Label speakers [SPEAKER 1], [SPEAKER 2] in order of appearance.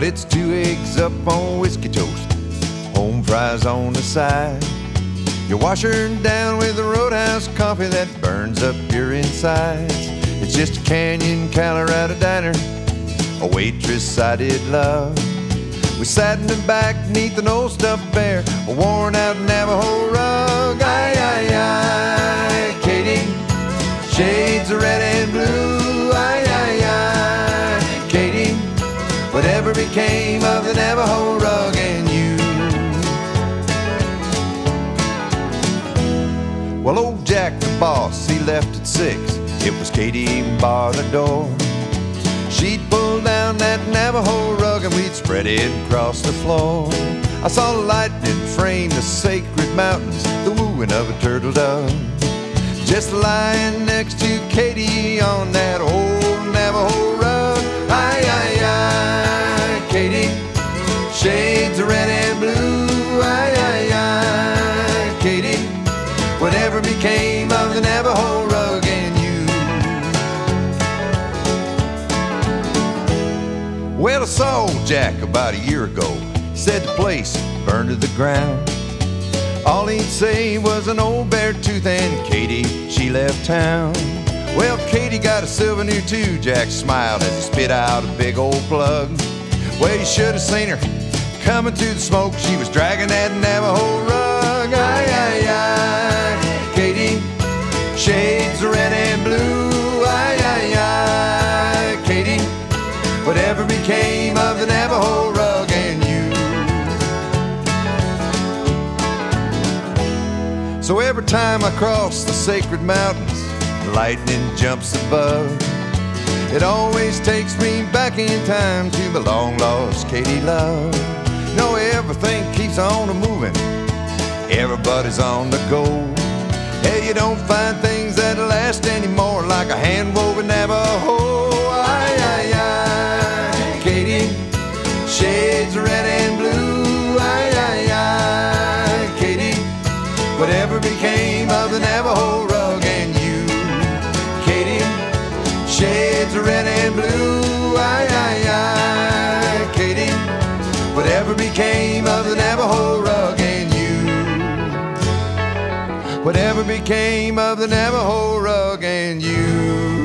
[SPEAKER 1] Well, it's 2 eggs up on whiskey toast, home fries on the side. You wash her down with the Roadhouse coffee that burns up your insides. It's just a Canyon, Colorado diner, a waitress I did love. We sat in the back neath an old stuffed bear, a worn out Navajo rug. Aye, aye, aye, Katie, shades of red and blue. Aye, aye, aye, Katie, whatever became of the Navajo rug and you? Well, old Jack the boss, he left at 6. It was Katie bar the door. She'd pull down that Navajo rug and we'd spread it across the floor. I saw the lightning frame the sacred mountains, the wooing of a turtle dove, just lying next to Katie on that old Navajo rug. Aye, aye, aye, Katie, shades of red and blue. Aye, aye, aye, Katie, whatever became of the Navajo rug and you? Well, I saw old Jack about a year ago. He said the place burned to the ground. All he'd say was an old bare tooth and Katie, she left town. Well, Katie got a souvenir too, Jack smiled as he spit out a big old plug. Well, you should have seen her coming through the smoke. She was dragging that Navajo rug. Aye, aye, aye, Katie, shades of red and blue. Aye, aye, aye, Katie, whatever became of the Navajo rug and you? So every time I cross the sacred mountains, the lightning jumps above. It always takes me back in time to the long lost Katie love. No, everything keeps on moving, everybody's on the go. Hey, you don't find things that last anymore like a hand-woven Navajo. Aye, aye, aye, Katie, shades of red and blue. Aye, aye, aye, Katie, whatever became of the Navajo rug and you? Katie, shades of red and blue. Aye, aye, aye, Katie, whatever became of the Navajo rug and you? Whatever became of the Navajo rug and you?